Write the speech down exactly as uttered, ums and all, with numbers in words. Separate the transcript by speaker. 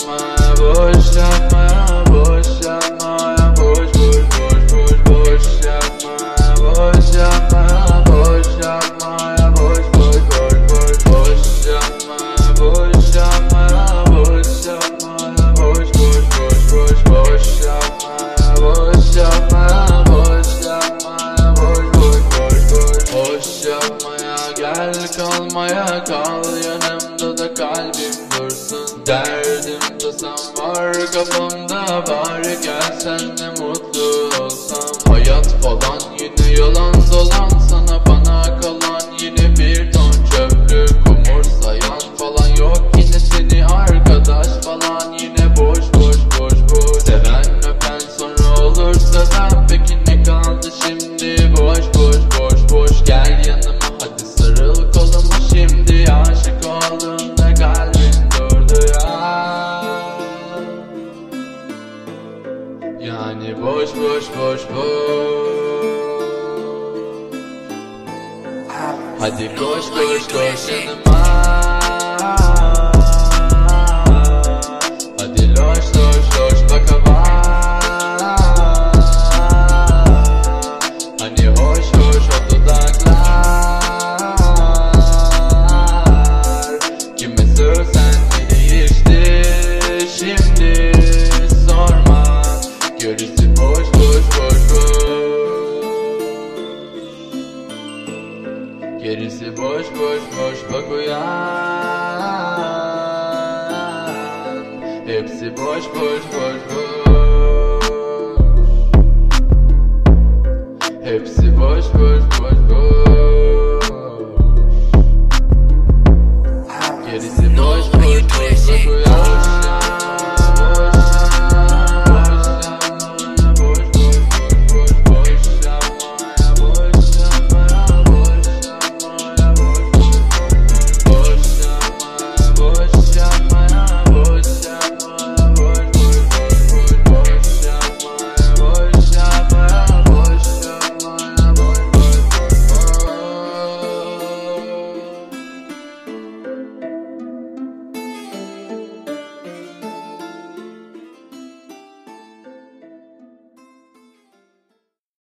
Speaker 1: yapma, boş yapma, boş yapma, boş boş boş boş boş yapma, boş yapma, boş yapma, boş boş boş boş boş yapma, boş yapma, boş yapma, boş boş boş boş boş yapma, boş yapma, boş yapma, boş boş boş boş boş yapmaya gel, kalmaya kal yanımda da kalbim dursun. Derdim tasam var kafamda, bari gel senle mutlu olsam. Hayat falan yine yalan dolan, sana bana kalan yine bir ton çöplük. Umursayan falan yok yine seni, arkadaş falan yine boş boş boş boş. Seven öpen sonra olursa ben, peki ne kaldı şimdi? Boş boş boş boş gel yanıma, hadi sarıl koluma şimdi. Aşık olduğunda kalbin durdu ya. Yani boş boş boş boş. Hadi koş koş koş yanıma. Hadi loş loş loş bak hava. Hani hoş hoş o dudaklar. Kime sözsen ne değişti şimdi sorma. Gerisi boş boş boş boş. Gerisi boş boş boş bak uyan. Hepsi boş boş boş boş.